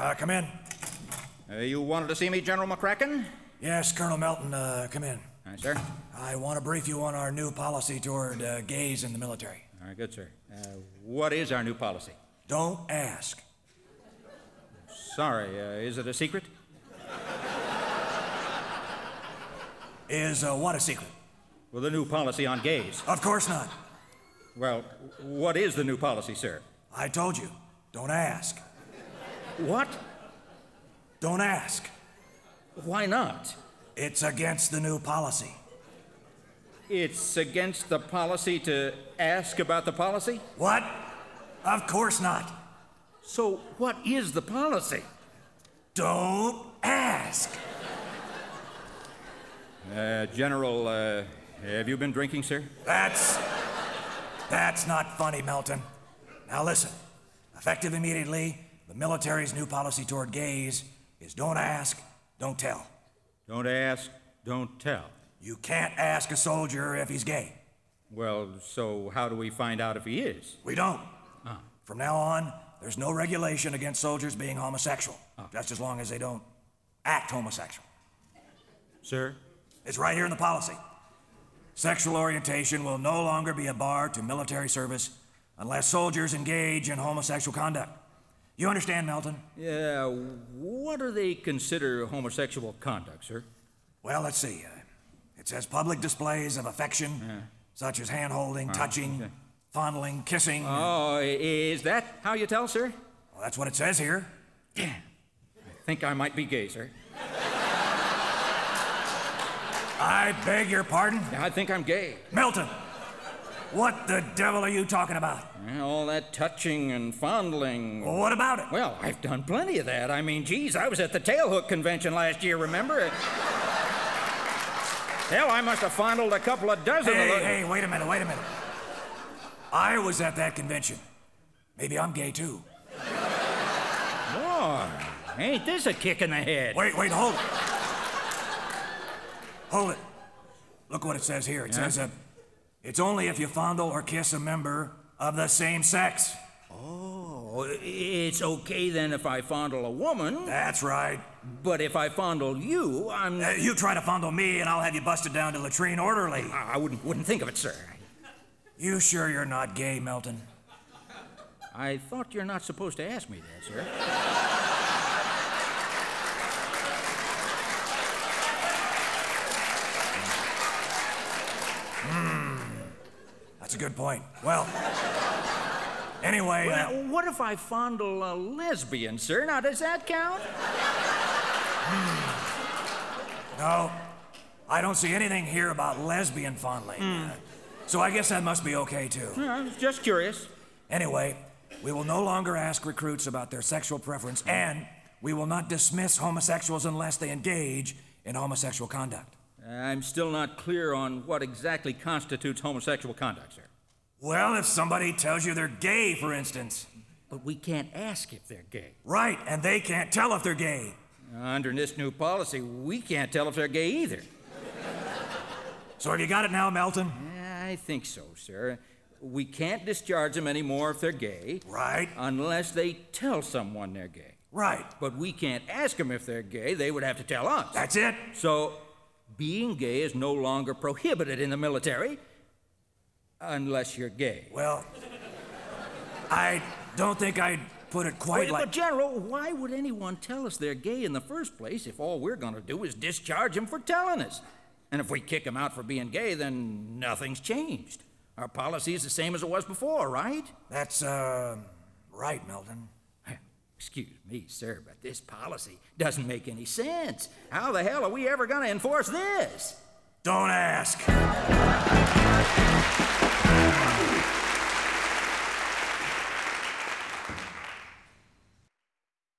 Come in. You wanted to see me, General McCracken? Yes, Colonel Melton, come in. Aye, sir. I want to brief you on our new policy toward gays in the military. All right, good, sir. What is our new policy? Don't ask. Sorry, is it a secret? Is what a secret? Well, the new policy on gays. Of course not. Well, what is the new policy, sir? I told you, don't ask. What? Don't ask. Why not? It's against the new policy. It's against the policy to ask about the policy? What? Of course not. So what is the policy? Don't ask. General, have you been drinking, sir? That's not funny, Melton. Now listen, effective immediately, the military's new policy toward gays is don't ask, don't tell. Don't ask, don't tell. You can't ask a soldier if he's gay. Well, so how do we find out if he is? We don't. From now on, there's no regulation against soldiers being homosexual, just as long as they don't act homosexual. Sir? It's right here in the policy. Sexual orientation will no longer be a bar to military service unless soldiers engage in homosexual conduct. You understand, Melton? Yeah, what do they consider homosexual conduct, sir? Well, let's see. It says public displays of affection, such as hand-holding, touching, fondling, kissing. Oh, is that how you tell, sir? Well, that's what it says here. I think I might be gay, sir. I beg your pardon? I think I'm gay. Melton, what the devil are you talking about? All that touching and fondling. Well, what about it? Well, I've done plenty of that. I mean, geez, I was at the Tailhook convention last year, remember? Hell, I must have fondled a couple of dozen of those. Hey, wait a minute. I was at that convention. Maybe I'm gay, too. Boy, ain't this a kick in the head? Wait, hold it. Hold it. Look what it says here. It says, it's only if you fondle or kiss a member of the same sex. Oh, it's okay then if I fondle a woman. That's right. But if I fondle you, I'm... you try to fondle me and I'll have you busted down to latrine orderly. I wouldn't think of it, sir. You sure you're not gay, Melton? I thought you're not supposed to ask me that, sir. That's a good point. Well, anyway... Well, what if I fondle a lesbian, sir? Now, does that count? No, I don't see anything here about lesbian fondling. So I guess that must be okay, too. I was just curious. Anyway, we will no longer ask recruits about their sexual preference, and we will not dismiss homosexuals unless they engage in homosexual conduct. I'm still not clear on what exactly constitutes homosexual conduct, sir. Well, if somebody tells you they're gay, for instance. But we can't ask if they're gay. Right, and they can't tell if they're gay. Under this new policy, we can't tell if they're gay either. So have you got it now, Melton? I think so, sir. We can't discharge them anymore if they're gay. Right. Unless they tell someone they're gay. Right. But we can't ask them if they're gay. They would have to tell us. That's it. So, being gay is no longer prohibited in the military unless you're gay. Well, I don't think I'd put it quite like... But, General, why would anyone tell us they're gay in the first place if all we're going to do is discharge them for telling us? And if we kick them out for being gay, then nothing's changed. Our policy is the same as it was before, right? That's, right, Melton. Excuse me, sir, but this policy doesn't make any sense. How the hell are we ever going to enforce this? Don't ask.